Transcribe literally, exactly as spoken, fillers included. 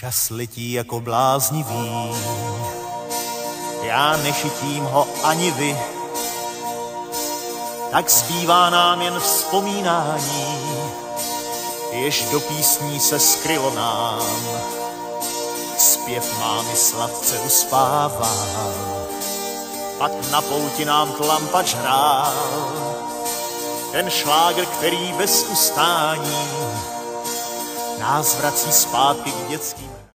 Čas letí jako bláznivý, já nechytím ho ani vy, tak zbývá nám jen vzpomínání, jež do písní se skrylo nám. Zpěv mámy sladce uspával, pak na pouti nám tlampač hrál, ten šlágr, který bez ustání nás vrací zpátky k dětským